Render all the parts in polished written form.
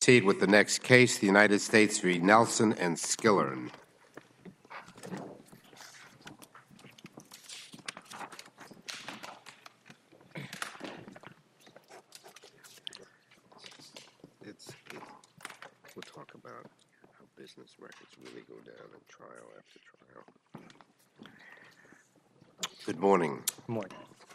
proceed with the next case, the United States v. Nelson and Skillern. We'll talk about how business records really go down in trial after trial. Good morning. Good morning.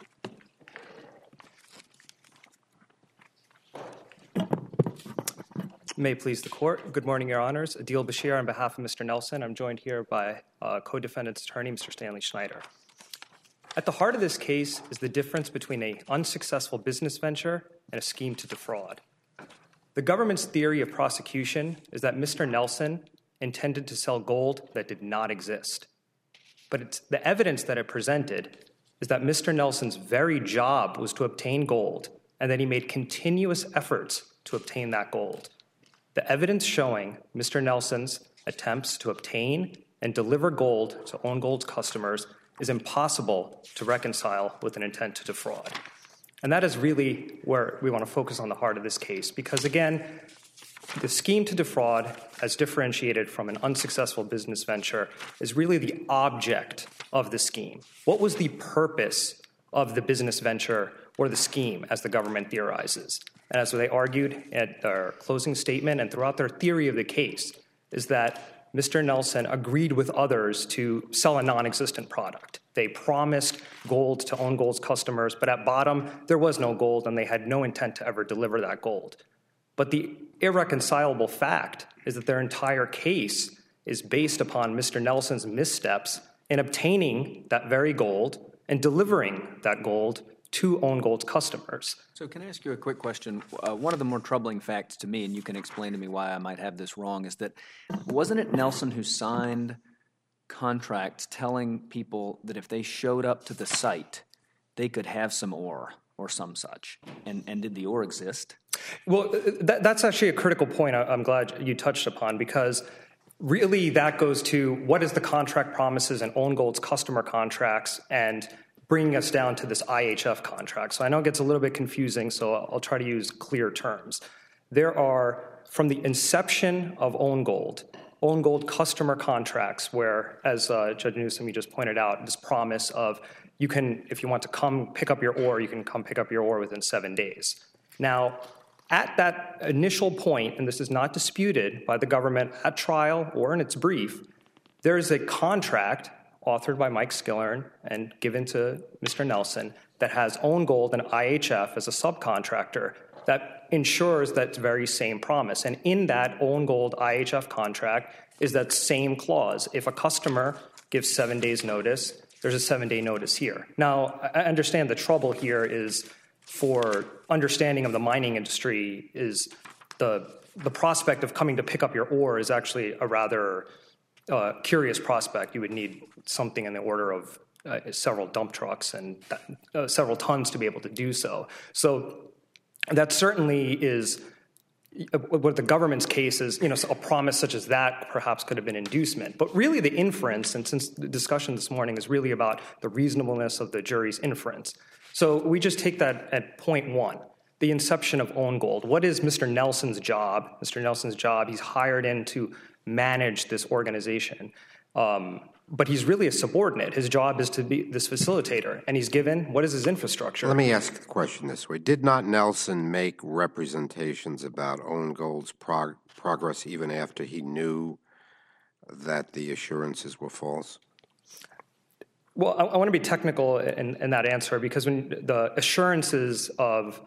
May it please the Court. Good morning, Your Honors. Adil Bashir on behalf of Mr. Nelson. I'm joined here by co-defendant's attorney, Mr. Stanley Schneider. At the heart of this case is the difference between an unsuccessful business venture and a scheme to defraud. The government's theory of prosecution is that Mr. Nelson intended to sell gold that did not exist. But the evidence that it presented is that Mr. Nelson's very job was to obtain gold, and that he made continuous efforts to obtain that gold. The evidence showing Mr. Nelson's attempts to obtain and deliver gold to Own Gold's customers is impossible to reconcile with an intent to defraud. And that is really where we want to focus on the heart of this case, because again, the scheme to defraud, as differentiated from an unsuccessful business venture, is really the object of the scheme. What was the purpose of the business venture or the scheme, as the government theorizes? And as they argued at their closing statement and throughout their theory of the case, is that Mr. Nelson agreed with others to sell a non-existent product. They promised gold to Own Gold's customers, but at bottom, there was no gold, and they had no intent to ever deliver that gold. But the irreconcilable fact is that their entire case is based upon Mr. Nelson's missteps in obtaining that very gold and delivering that gold to Own Gold's customers. So can I ask you a quick question? One of the more troubling facts to me, and you can explain to me why I might have this wrong, is that wasn't it Nelson who signed contracts telling people that if they showed up to the site, they could have some ore or some such? And did the ore exist? Well, that's actually a critical point I'm glad you touched upon, because really that goes to what is the contract promises and Own Gold's customer contracts, and bringing us down to this IHF contract. So I know it gets a little bit confusing, so I'll try to use clear terms. There are, from the inception of Own Gold customer contracts where, as Judge Newsom, you just pointed out, this promise of you can, if you want to come pick up your ore, you can come pick up your ore within 7 days. Now, at that initial point, and this is not disputed by the government at trial or in its brief, there is a contract authored by Mike Skillern and given to Mr. Nelson that has Own Gold and IHF as a subcontractor that ensures that very same promise. And in that Own Gold IHF contract is that same clause. If a customer gives 7 days notice, there's a 7-day notice here. Now, I understand the trouble here is, for understanding of the mining industry, is the prospect of coming to pick up your ore is actually a rather curious prospect. You would need something in the order of several dump trucks and several tons to be able to do so. So that certainly is what the government's case is. You know, a promise such as that perhaps could have been inducement. But really the inference, and since the discussion this morning is really about the reasonableness of the jury's inference. So we just take that at point one, the inception of Own Gold. What is Mr. Nelson's job? Mr. Nelson's job, he's hired in to manage this organization. But he's really a subordinate. His job is to be this facilitator. And he's given, what is his infrastructure? Let me ask the question this way. Did not Nelson make representations about Own Gold's progress even after he knew that the assurances were false? Well, I want to be technical in that answer, because when the assurances of,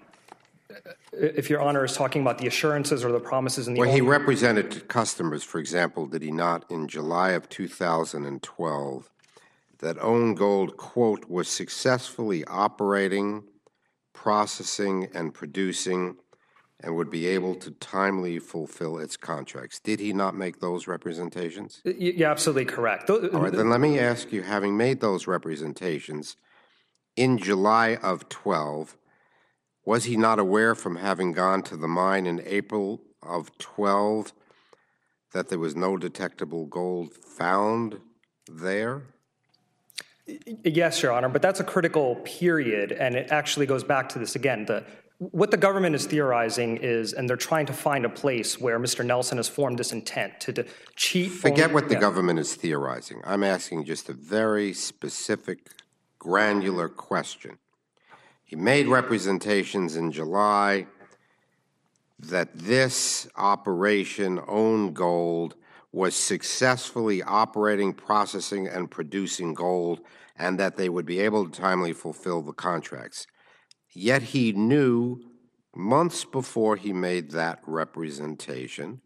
if Your Honor is talking about the assurances or the promises in the... Well, he represented to customers, for example, did he not, in July of 2012, that Own Gold, quote, was successfully operating, processing, and producing, and would be able to timely fulfill its contracts. Did he not make those representations? You're absolutely correct. All right, then let me ask you, having made those representations, in July of 12, was he not aware from having gone to the mine in April of 12 that there was no detectable gold found there? Yes, Your Honor, but that's a critical period, and it actually goes back to this again. The What the government is theorizing is, and they're trying to find a place where Mr. Nelson has formed this intent to cheat. Forget what the government is theorizing. I'm asking just a very specific, granular question. He made representations in July that this operation, Own Gold, was successfully operating, processing, and producing gold, and that they would be able to timely fulfill the contracts. Yet he knew months before he made that representation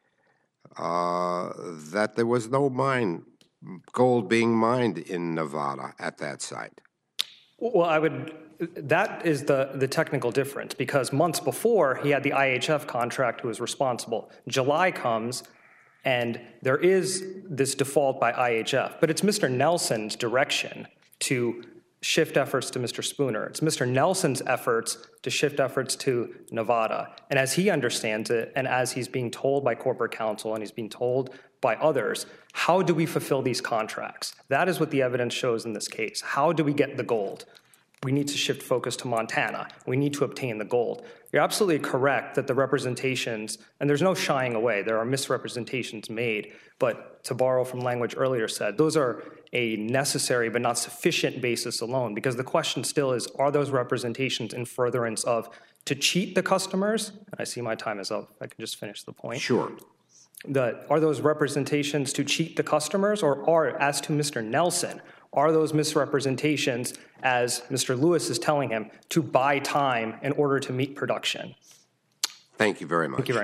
that there was no gold being mined in Nevada at that site. Well, that is the technical difference, because months before he had the IHF contract who was responsible. July comes and there is this default by IHF, but it's Mr. Nelson's direction to shift efforts to Mr. Spooner. It's Mr. Nelson's efforts to shift efforts to Nevada. And as he understands it, and as he's being told by corporate counsel and he's being told by others, how do we fulfill these contracts? That is what the evidence shows in this case. How do we get the gold? We need to shift focus to Montana. We need to obtain the gold. You're absolutely correct that the representations, and there's no shying away, there are misrepresentations made, but to borrow from language earlier said, those are a necessary but not sufficient basis alone, because the question still is, are those representations in furtherance of to cheat the customers? And I see my time is up. If I can just finish the point. Sure. Are those representations to cheat the customers, or are, as to Mr. Nelson, are those misrepresentations, as Mr. Lewis is telling him, to buy time in order to meet production? Thank you very much. Thank you very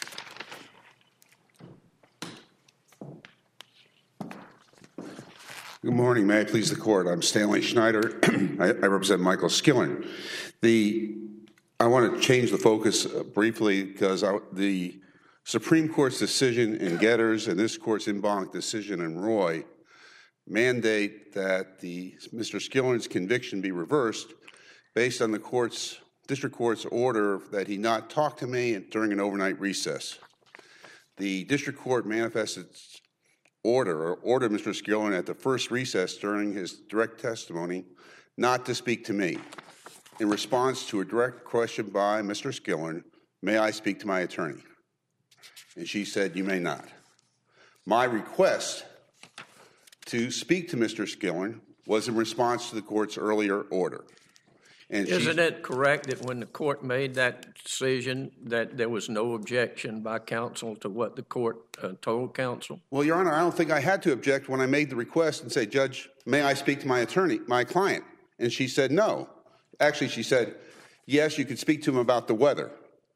much. Good morning. May I please the court? I'm Stanley Schneider. I represent Michael Skillern. I want to change the focus briefly because the Supreme Court's decision in Getters and this court's en banc decision in Roy mandate that Mr. Skillern's conviction be reversed based on the district court's order that he not talk to me during an overnight recess. The district court manifested ordered Mr. Skillern at the first recess during his direct testimony not to speak to me. In response to a direct question by Mr. Skillern, may I speak to my attorney? And she said, you may not. My request to speak to Mr. Skillern was in response to the court's earlier order. And isn't it correct that when the court made that decision that there was no objection by counsel to what the court told counsel? Well, Your Honor, I don't think I had to object when I made the request and say, Judge, may I speak to my attorney, my client? And she said no. Actually, she said, yes, you could speak to him about the weather.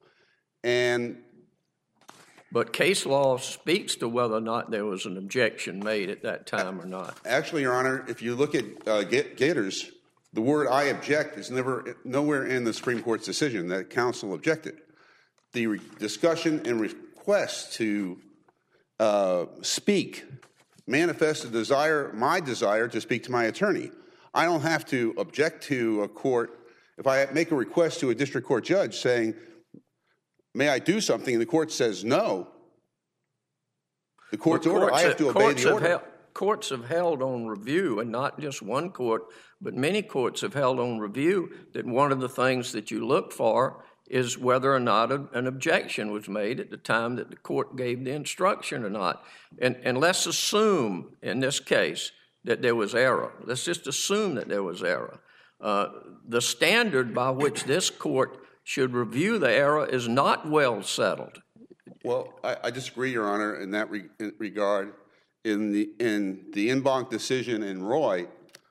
But case law speaks to whether or not there was an objection made at that time or not. Actually, Your Honor, if you look at Gators, the word I object is nowhere in the Supreme Court's decision that counsel objected. The discussion and request to speak manifested my desire to speak to my attorney. I don't have to object to a court. If I make a request to a district court judge saying, may I do something, and the court says no, the court's order, I have to obey the order. Courts have held on review, and not just one court, but many courts have held on review that one of the things that you look for is whether or not an objection was made at the time that the court gave the instruction or not. And let's assume in this case that there was error. Let's just assume that there was error. The standard by which this court should review the error is not well settled. Well, I disagree, Your Honor, in that regard. In the en banc decision in Roy,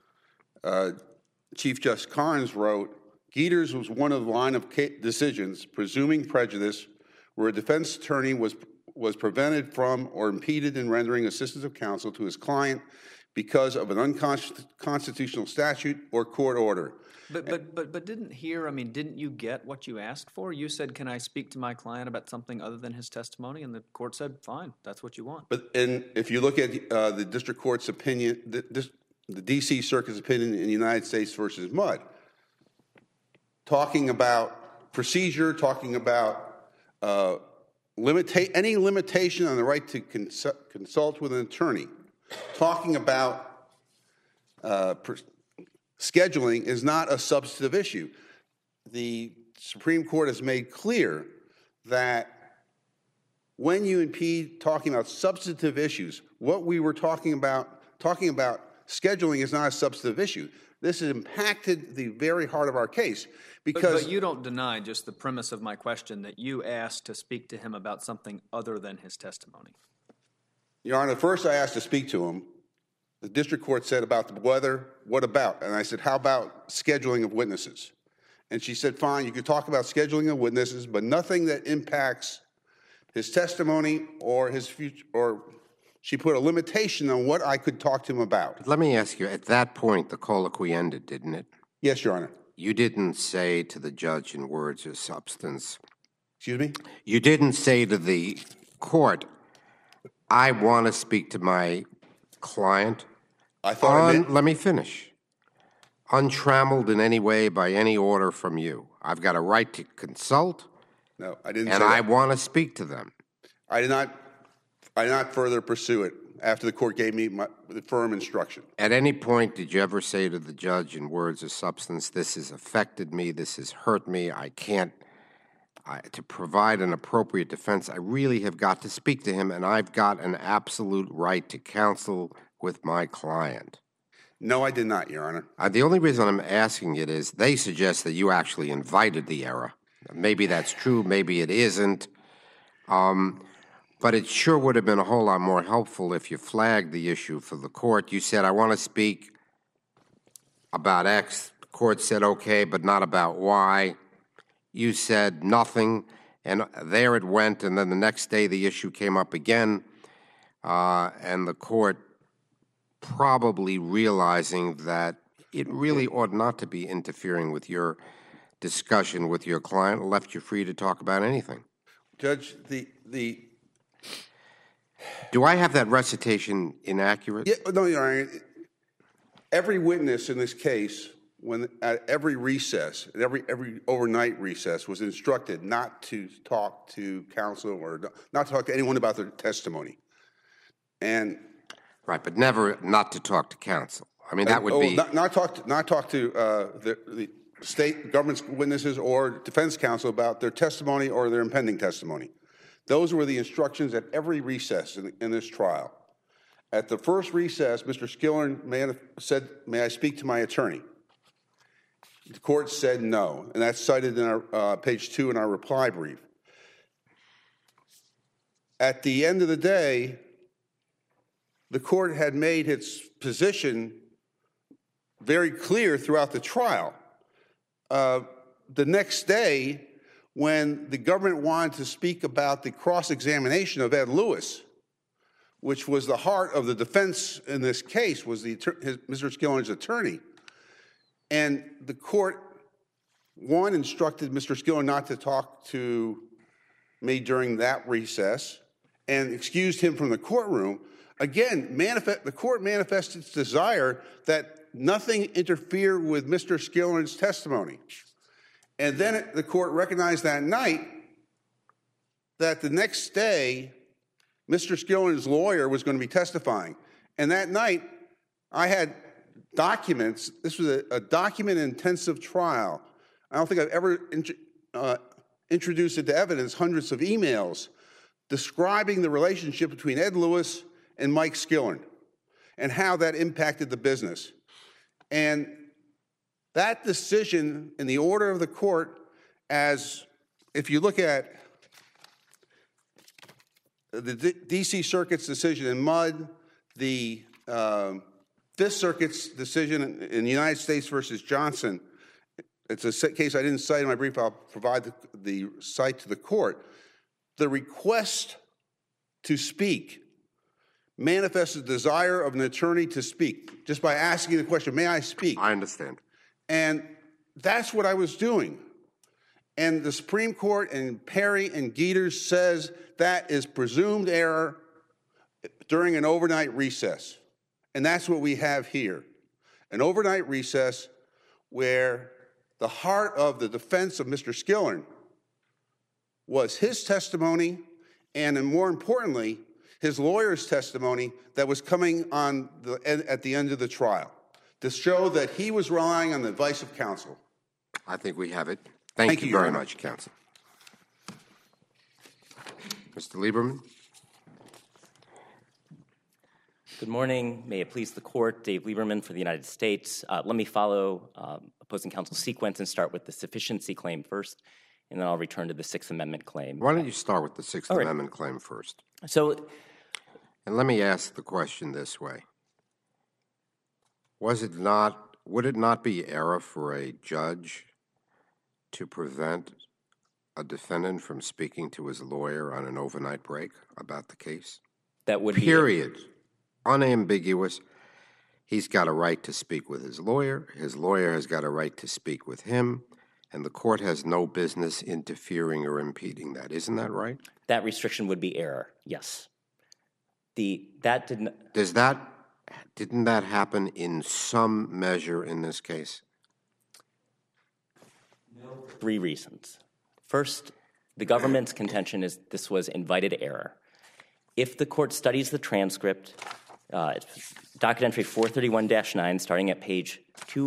Chief Justice Carnes wrote, Gators was one of the line of decisions presuming prejudice where a defense attorney was prevented from or impeded in rendering assistance of counsel to his client because of an unconstitutional statute or court order. But didn't you get what you asked for? You said, can I speak to my client about something other than his testimony? And the court said, fine, that's what you want. And if you look at the district court's opinion, the D.C. Circuit's opinion in United States versus Mudd, talking about procedure, talking about any limitation on the right to consult with an attorney, talking about scheduling is not a substantive issue. The Supreme Court has made clear that when you impede talking about substantive issues, what we were talking about scheduling is not a substantive issue. This has impacted the very heart of our case because— But you don't deny just the premise of my question that you asked to speak to him about something other than his testimony. Your Honor, first I asked to speak to him. The district court said about the weather, what about? And I said, how about scheduling of witnesses? And she said, fine, you could talk about scheduling of witnesses, but nothing that impacts his testimony or his future, or she put a limitation on what I could talk to him about. Let me ask you, at that point, the colloquy ended, didn't it? Yes, Your Honor. You didn't say to the judge in words or substance. Excuse me? You didn't say to the court, I want to speak to my client. I thought I meant— Let me finish. Untrammeled in any way by any order from you. I've got a right to consult. No, I didn't say And that. I want to speak to them. I did not further pursue it after the court gave me the firm instruction. At any point, did you ever say to the judge in words or substance, this has affected me, this has hurt me, to provide an appropriate defense, I really have got to speak to him, and I've got an absolute right to counsel with my client? No, I did not, Your Honor. The only reason I'm asking it is they suggest that you actually invited the error. Maybe that's true, maybe it isn't. But it sure would have been a whole lot more helpful if you flagged the issue for the court. You said, I want to speak about X. The court said, okay, but not about Y. You said nothing, and there it went, and then the next day the issue came up again, and the court, probably realizing that it really ought not to be interfering with your discussion with your client, left you free to talk about anything. Judge, Do I have that recitation inaccurate? Yeah, no, Your Honor. Every witness in this case, at every recess, at every overnight recess, was instructed not to talk to counsel or not to talk to anyone about their testimony. And right, but never not to talk to counsel. I mean, that would be not talk to the state government's witnesses or defense counsel about their testimony or their impending testimony. Those were the instructions at every recess in this trial. At the first recess, Mr. Skillern said, may I speak to my attorney? The court said no, and that's cited in our page 2 in our reply brief. At the end of the day, the court had made its position very clear throughout the trial. The next day, when the government wanted to speak about the cross-examination of Ed Lewis, which was the heart of the defense in this case, was Mr. Skillern's attorney, and the court, one, instructed Mr. Skillern not to talk to me during that recess and excused him from the courtroom. Again, the court manifested its desire that nothing interfere with Mr. Skillern's testimony. And then the court recognized that night that the next day, Mr. Skillern's lawyer was going to be testifying. And that night, I had documents. This was a document-intensive trial. I don't think I've ever introduced into evidence hundreds of emails describing the relationship between Ed Lewis and Mike Skillern and how that impacted the business. And that decision in the order of the court, as if you look at the D.C. Circuit's decision in Mudd, the Fifth Circuit's decision in the United States versus Johnson, it's a case I didn't cite in my brief. I'll provide the cite to the court. The request to speak manifests a desire of an attorney to speak just by asking the question, may I speak? I understand. And that's what I was doing. And the Supreme Court and Perry and Geters says that is presumed error during an overnight recess. And that's what we have here. An overnight recess where the heart of the defense of Mr. Skillern was his testimony and more importantly, his lawyer's testimony that was coming at the end of the trial to show that he was relying on the advice of counsel. I think we have it. Thank you Your very Honor. much, counsel. Mr. Lieberman? Good morning. May it please the court. Dave Lieberman for the United States. Let me follow opposing counsel's sequence and start with the sufficiency claim first, and then I'll return to the Sixth Amendment claim. Why don't you start with the Sixth right. Amendment claim first? So, And let me ask the question this way. Would it not be error for a judge to prevent a defendant from speaking to his lawyer on an overnight break about the case? that would Period. Unambiguous. He's got a right to speak with his lawyer has got a right to speak with him, and the court has no business interfering or impeding that. Isn't that right? that restriction would be error, yes. Didn't That happen in some measure in this case? three reasons. First, the government's contention is this was invited error. If the court studies the transcript, docket entry 431-9, starting at page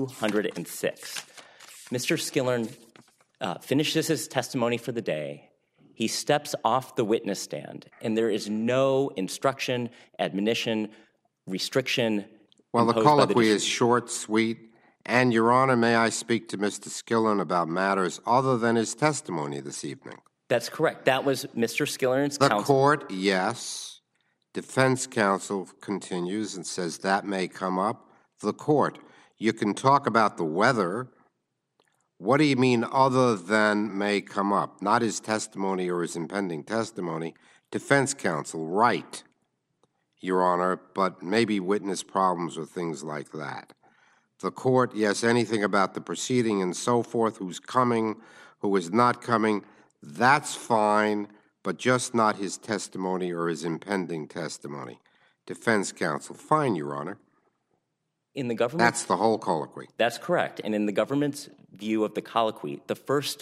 206, Mr. Skillern finishes his testimony for the day. He steps off the witness stand, and there is no instruction, admonition, restriction. Well, the imposed by colloquy district- is short, sweet, and, Your Honor, may I speak to Mr. Skillern about matters other than his testimony this evening? That's correct. That was Mr. Skillern's The counsel. court, yes. Defense counsel continues and says that may come up. The court, you can talk about the weather. What do you mean other than may come up? Not his testimony or his impending testimony. Defense counsel, right, Your Honor, but maybe witness problems or things like that. The court, yes, anything about the proceeding and so forth, who's coming, who is not coming, that's fine, but just not his testimony or his impending testimony. Defense counsel, fine, Your Honor. In the government, That's the whole colloquy. that's correct. And in the government's view of the colloquy, the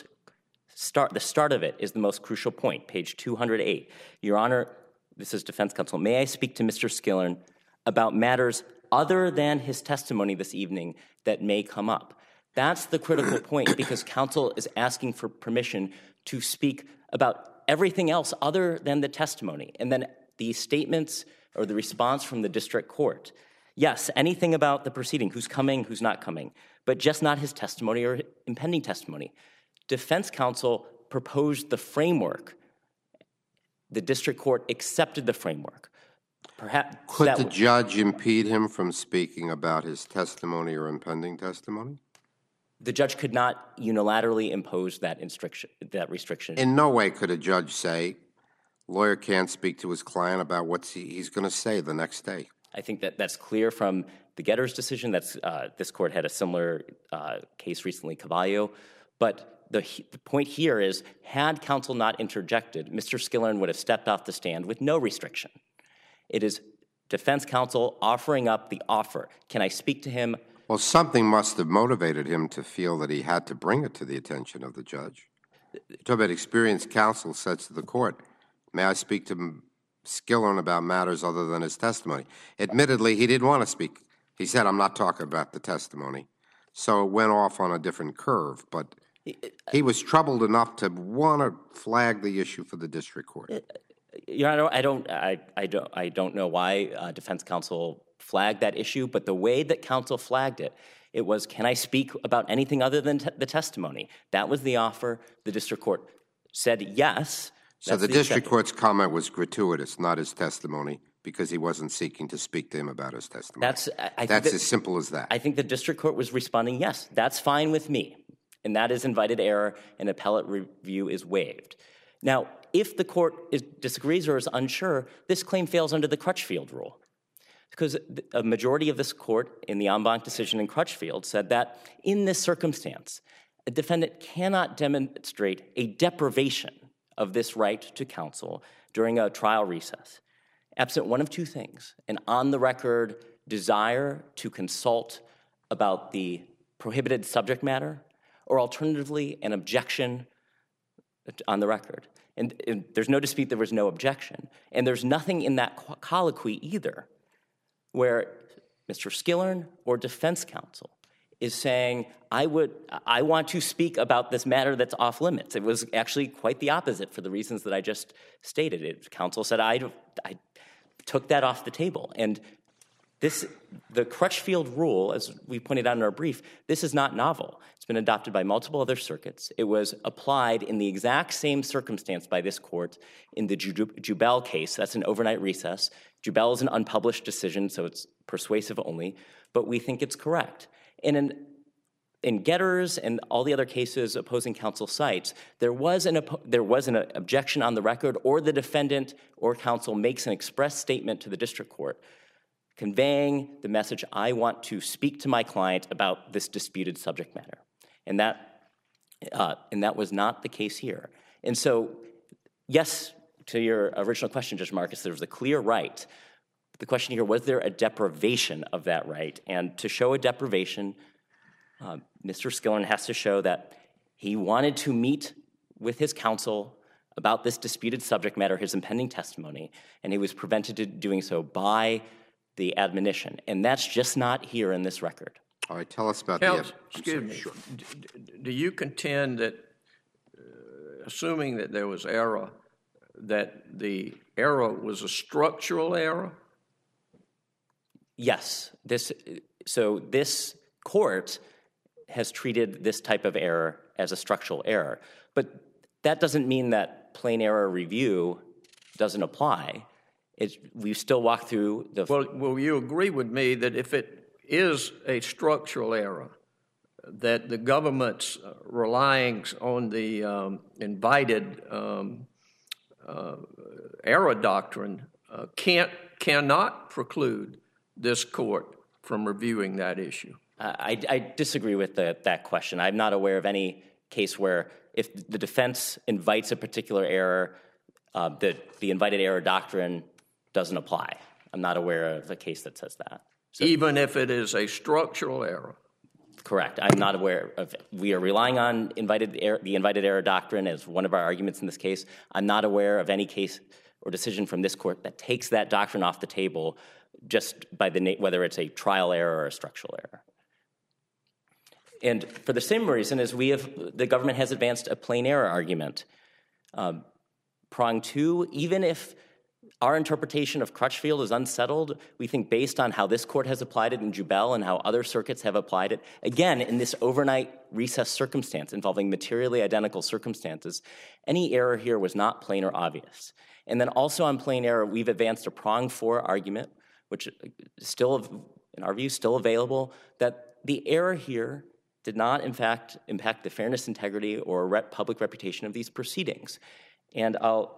start of it is the most crucial point, page 208. Your Honor, this is defense counsel. May I speak to Mr. Skillern about matters other than his testimony this evening that may come up? That's the critical point, because counsel is asking for permission to speak about everything else other than the testimony. And then the statements or the response from the district court. Yes, anything about the proceeding, who's coming, who's not coming, but just not his testimony or impending testimony. Defense counsel proposed the framework. The district court accepted the framework. Perhaps Could that the judge impede him from speaking about his testimony or impending testimony? the judge could not unilaterally impose that restriction. In no way could a judge say, lawyer can't speak to his client about what he's going to say the next day. I think that's clear from the Getter's decision. This court had a similar case recently, Cavallo. But the point here is, had counsel not interjected, Mr. Skillern would have stepped off the stand with no restriction. It is defense counsel offering up the offer. Can I speak to him? Well, something must have motivated him to feel that he had to bring it to the attention of the judge. Talk about experienced counsel says to the court, may I speak to Skillern about matters other than his testimony? Admittedly, he didn't want to speak. He said, I'm not talking about the testimony. So it went off on a different curve, but he was troubled enough to want to flag the issue for the district court. Your Honor, I don't know why defense counsel flagged that issue, but the way that counsel flagged it, it was, can I speak about anything other than the testimony? That was the offer. The district court said yes. So the district court's comment was gratuitous, not his testimony, because he wasn't seeking to speak to him about his testimony. That's as simple as that. I think the district court was responding, yes, that's fine with me. And that is invited error, and appellate review is waived. Now, if the court disagrees or is unsure, this claim fails under the Crutchfield rule. Because a majority of this court in the en banc decision in Crutchfield said that in this circumstance, a defendant cannot demonstrate a deprivation of this right to counsel during a trial recess, absent one of two things: an on-the-record desire to consult about the prohibited subject matter, or alternatively, an objection on the record. And there's no dispute there was no objection. And there's nothing in that colloquy either where Mr. Skillern or defense counsel is saying, I want to speak about this matter that's off limits. It was actually quite the opposite for the reasons that I just stated. Counsel said, I took that off the table. And the Crutchfield rule, as we pointed out in our brief, this is not novel. It's been adopted by multiple other circuits. It was applied in the exact same circumstance by this court in the Jubel case. That's an overnight recess. Jubel is an unpublished decision, so it's persuasive only, but we think it's correct. And in Getters and all the other cases opposing counsel cites, there was an objection on the record, or the defendant or counsel makes an express statement to the district court conveying the message, I want to speak to my client about this disputed subject matter. And that was not the case here. And so, yes, to your original question, Judge Marcus, there was a clear right. The question here, was there a deprivation of that right? And to show a deprivation, Mr. Skillern has to show that he wanted to meet with his counsel about this disputed subject matter, his impending testimony, and he was prevented from doing so by the admonition. And that's just not here in this record. All right, tell us about Excuse me. Sure. Do you contend that, assuming that there was error, that the error was a structural error? Yes. This court has treated this type of error as a structural error. But that doesn't mean that plain error review doesn't apply. We still walk through the... Well, will you agree with me that if it is a structural error, that the government's relying on the invited error doctrine cannot preclude this court from reviewing that issue? I disagree with that question. I'm not aware of any case where if the defense invites a particular error, that the invited error doctrine doesn't apply. I'm not aware of a case that says that. So, even if it is a structural error? Correct. I'm not aware of it. We are relying on the invited error doctrine as one of our arguments in this case. I'm not aware of any case or decision from this court that takes that doctrine off the table just by whether it's a trial error or a structural error. And for the same reason as the government has advanced a plain error argument. Prong 2, even if our interpretation of Crutchfield is unsettled, we think based on how this court has applied it in Jubel and how other circuits have applied it, again, in this overnight recess circumstance involving materially identical circumstances, any error here was not plain or obvious. And then also on plain error, we've advanced a Prong 4 argument, which is still, in our view, still available, that the error here did not, in fact, impact the fairness, integrity, or public reputation of these proceedings. And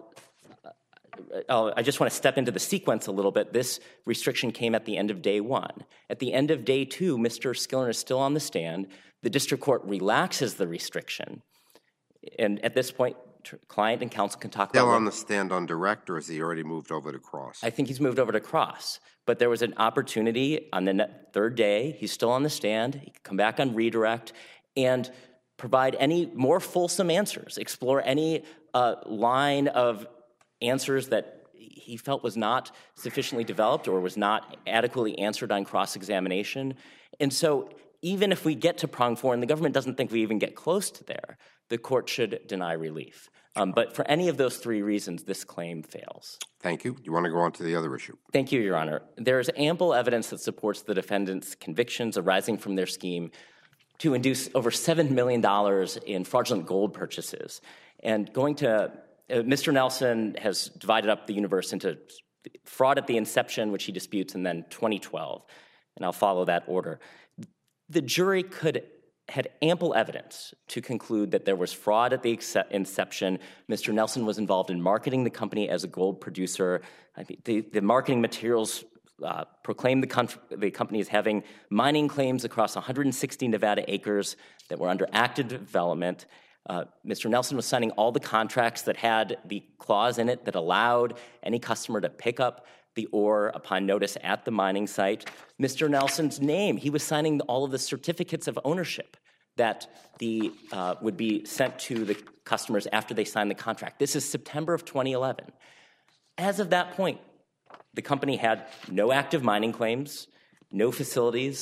I just want to step into the sequence a little bit. This restriction came at the end of day 1. At the end of day 2, Mr. Skillern is still on the stand. The district court relaxes the restriction. And at this point, client and counsel can talk about... Still on the stand on direct, or has he already moved over to cross? I think he's moved over to cross. But there was an opportunity on the third day. He's still on the stand. He can come back on redirect and provide any more fulsome answers, explore any line of answers that he felt was not sufficiently developed or was not adequately answered on cross-examination. And so even if we get to Prong 4, and the government doesn't think we even get close to there, the court should deny relief. But for any of those 3 reasons, this claim fails. Thank you. You want to go on to the other issue? Thank you, Your Honor. There is ample evidence that supports the defendant's convictions arising from their scheme to induce over $7 million in fraudulent gold purchases. And going to Mr. Nelson has divided up the universe into fraud at the inception, which he disputes, and then 2012. And I'll follow that order. The jury had ample evidence to conclude that there was fraud at the inception. Mr. Nelson was involved in marketing the company as a gold producer. The marketing materials proclaimed the company as having mining claims across 160 Nevada acres that were under active development. Mr. Nelson was signing all the contracts that had the clause in it that allowed any customer to pick up the ore upon notice at the mining site. Mr. Nelson's name, he was signing all of the certificates of ownership that would be sent to the customers after they signed the contract. This is September of 2011. As of that point, the company had no active mining claims, no facilities,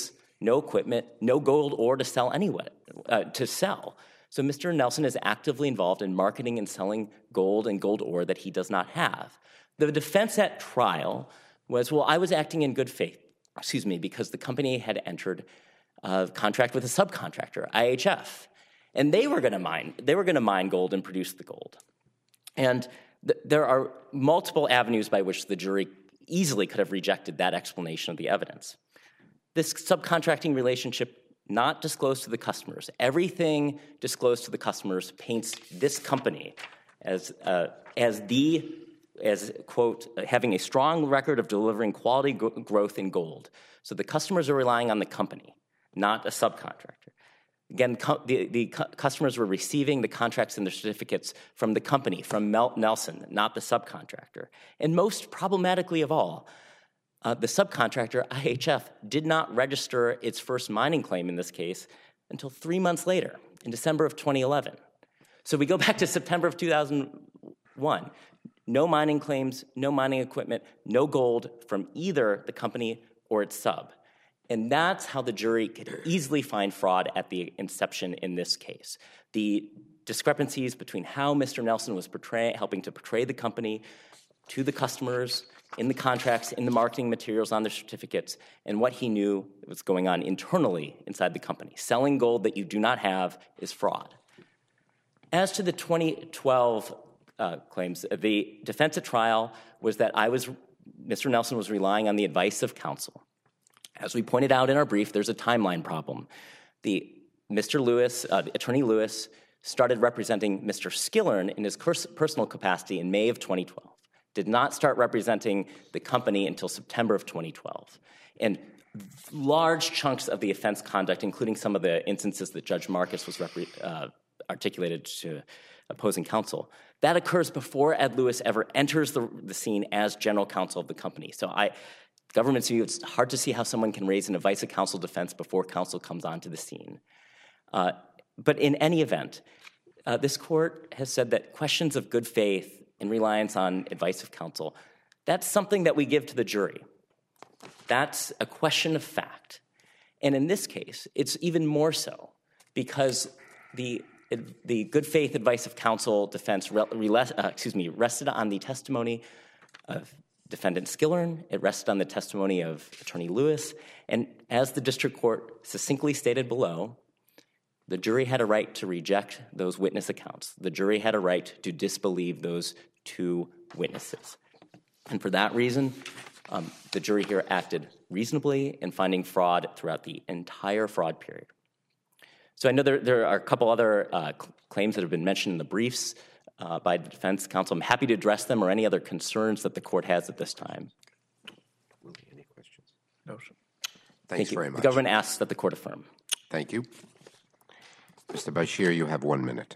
no equipment, no gold ore to sell anyway, So Mr. Nelson is actively involved in marketing and selling gold and gold ore that he does not have. The defense at trial was, well, I was acting in good faith, because the company had entered a contract with a subcontractor, IHF, and they were going to mine gold and produce the gold. And there are multiple avenues by which the jury easily could have rejected that explanation of the evidence. This subcontracting relationship not disclosed to the customers. Everything disclosed to the customers paints this company as quote, having a strong record of delivering quality growth in gold. So the customers are relying on the company, not a subcontractor. Again, the customers were receiving the contracts and the certificates from the company, from Nelson, not the subcontractor. And most problematically of all, the subcontractor, IHF, did not register its first mining claim in this case until 3 months later, in December of 2011. So we go back to September of 2001. No mining claims, no mining equipment, no gold from either the company or its sub. And that's how the jury could easily find fraud at the inception in this case. The discrepancies between how Mr. Nelson was helping to portray the company to the customers, in the contracts, in the marketing materials on the certificates, and what he knew was going on internally inside the company. Selling gold that you do not have is fraud. As to the 2012 claims, the defense at trial was that Mr. Nelson was relying on the advice of counsel. As we pointed out in our brief, there's a timeline problem. Attorney Lewis started representing Mr. Skillern in his personal capacity in May of 2012. Did not start representing the company until September of 2012. And large chunks of the offense conduct, including some of the instances that Judge Marcus was articulated to opposing counsel, that occurs before Ed Lewis ever enters the scene as general counsel of the company. So government's view, it's hard to see how someone can raise an advice of counsel defense before counsel comes onto the scene. But in any event, this court has said that questions of good faith and reliance on advice of counsel, that's something that we give to the jury. That's a question of fact. And in this case, it's even more so because the good faith advice of counsel defense rested on the testimony of Defendant Skillern. It rested on the testimony of Attorney Lewis. And as the district court succinctly stated below, the jury had a right to reject those witness accounts. The jury had a right to disbelieve those two witnesses. And for that reason, the jury here acted reasonably in finding fraud throughout the entire fraud period. So I know there are a couple other claims that have been mentioned in the briefs by the defense counsel. I'm happy to address them or any other concerns that the court has at this time. Any questions? No, sir. Thanks very much. The government asks that the court affirm. Thank you. Mr. Bashir, you have 1 minute.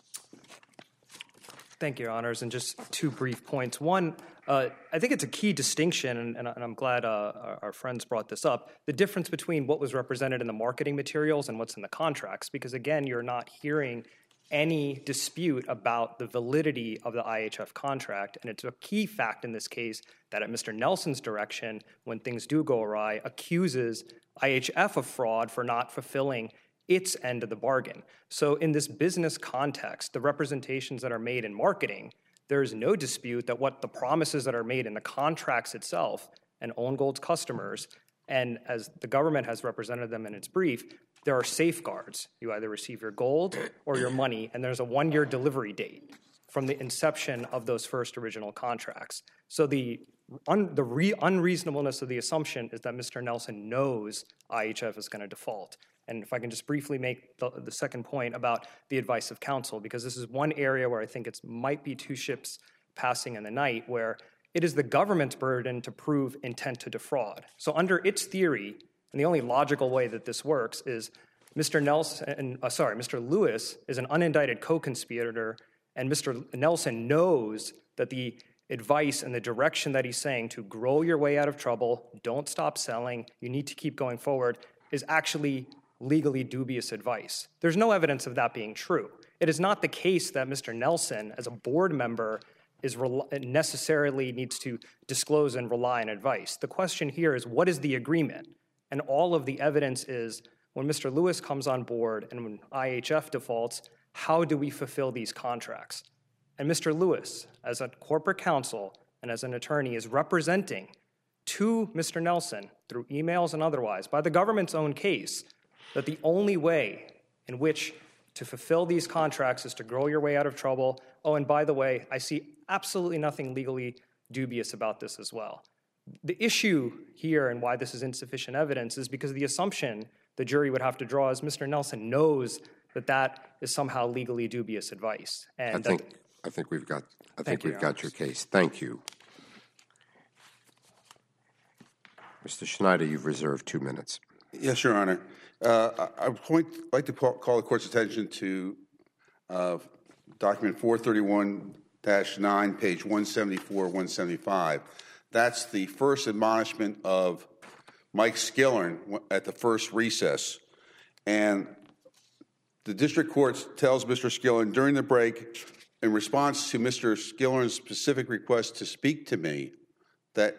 Thank you, Your Honors. And just two brief points. One, I think it's a key distinction, and I'm glad our friends brought this up, the difference between what was represented in the marketing materials and what's in the contracts. Because, again, you're not hearing any dispute about the validity of the IHF contract. And it's a key fact in this case that at Mr. Nelson's direction, when things do go awry, accuses IHF of fraud for not fulfilling its end of the bargain. So in this business context, the representations that are made in marketing, there is no dispute that what the promises that are made in the contracts itself and Own Gold's customers, and as the government has represented them in its brief, there are safeguards. You either receive your gold or your money, and there's a 1-year delivery date from the inception of those first original contracts. So the unreasonableness of the assumption is that Mr. Nelson knows IHF is going to default. And if I can just briefly make the second point about the advice of counsel, because this is one area where I think it might be two ships passing in the night, where it is the government's burden to prove intent to defraud. So under its theory, and the only logical way that this works is Mr. Lewis is an unindicted co-conspirator, and Mr. Nelson knows that the advice and the direction that he's saying to grow your way out of trouble, don't stop selling, you need to keep going forward, is actually legally dubious advice. There's no evidence of that being true. It is not the case that Mr. Nelson, as a board member, necessarily needs to disclose and rely on advice. The question here is, what is the agreement? And all of the evidence is when Mr. Lewis comes on board and when IHF defaults, how do we fulfill these contracts? And Mr. Lewis, as a corporate counsel and as an attorney, is representing to Mr. Nelson, through emails and otherwise, by the government's own case, that the only way in which to fulfill these contracts is to grow your way out of trouble. Oh, and by the way, I see absolutely nothing legally dubious about this as well. The issue here and why this is insufficient evidence is because the assumption the jury would have to draw is Mr. Nelson knows that that is somehow legally dubious advice. And I think we've got your case. Thank you. Mr. Schneider, you've reserved 2 minutes. Yes, Your Honor. I would like to call the Court's attention to document 431-9, page 174, 175. That's the first admonishment of Mike Skillern at the first recess. And the district court tells Mr. Skillern during the break, in response to Mr. Skillern's specific request to speak to me, that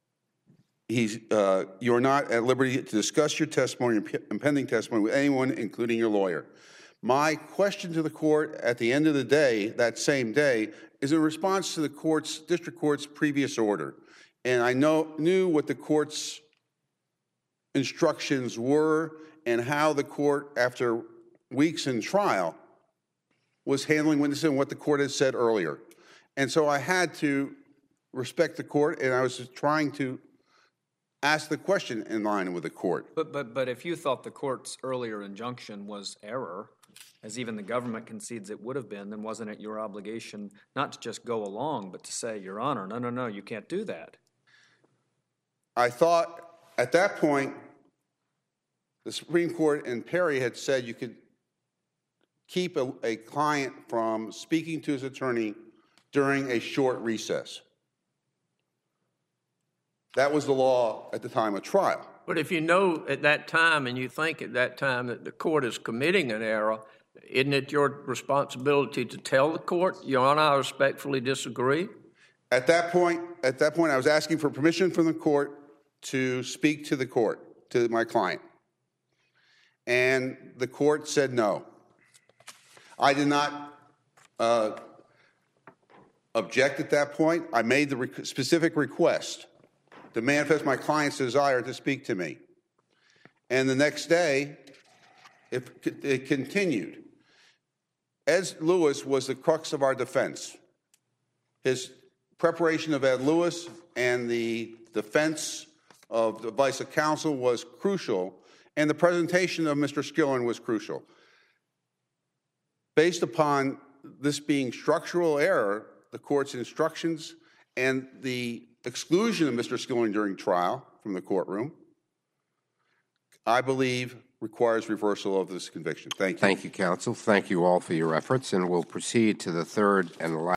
you're not at liberty to discuss your testimony, impending testimony, with anyone, including your lawyer. My question to the court at the end of the day, that same day, is in response to the district court's previous order. And I knew what the court's instructions were and how the court, after weeks in trial, was handling witnesses and what the court had said earlier. And so I had to respect the court, and I was trying to ask the question in line with the court. But if you thought the court's earlier injunction was error, as even the government concedes it would have been, then wasn't it your obligation not to just go along, but to say, Your Honor, no, you can't do that? I thought at that point, the Supreme Court in Perry had said you could keep a client from speaking to his attorney during a short recess. That was the law at the time of trial. But if you know at that time and you think at that time that the court is committing an error, isn't it your responsibility to tell the court, Your Honor, I respectfully disagree? At that point, I was asking for permission from the court to speak to the court, to my client. And the court said no. I did not object at that point. I made the specific request to manifest my client's desire to speak to me. And the next day, it continued. Ed Lewis was the crux of our defense. His preparation of Ed Lewis and the defense of the advice of counsel was crucial, and the presentation of Mr. Skillern was crucial. Based upon this being structural error, the court's instructions and the exclusion of Mr. Skillern during trial from the courtroom, I believe requires reversal of this conviction. Thank you. Thank you, counsel. Thank you all for your efforts, and we'll proceed to the third and last.